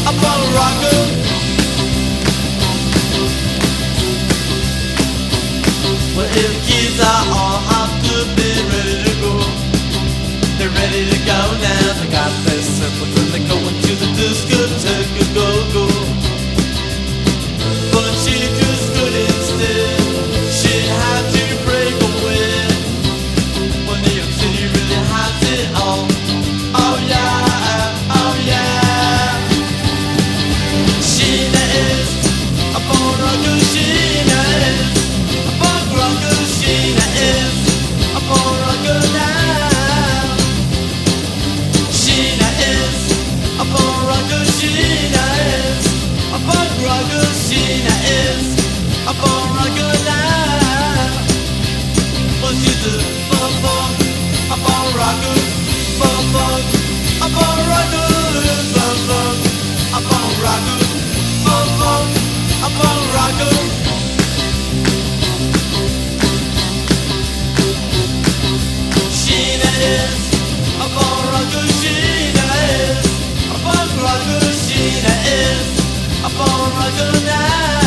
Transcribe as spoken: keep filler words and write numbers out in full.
a punk rocker. Well, if kids are all up to be ready to go, they're ready to go now. They got their circles and they're going to the discotheque, go go. But she just couldn't stay. She had to break away. Well, New York City really has it all. Oh yeah, oh yeah. Sheena is a punk rocker. Sheena is a punk rocker. Sheena is a punk rocker now. Sheena is a punk rocker. Sheena is a punk rocker. Sheena is a punk rocker now. Well, she's a punk punk, a punk rocker, punk punk, a punk rocker, punk punk, a punk rocker, punk punk, a punk rocker. Sheena is a punk rocker. Sheena is a punk rocker. Sheena is a punk rocker now.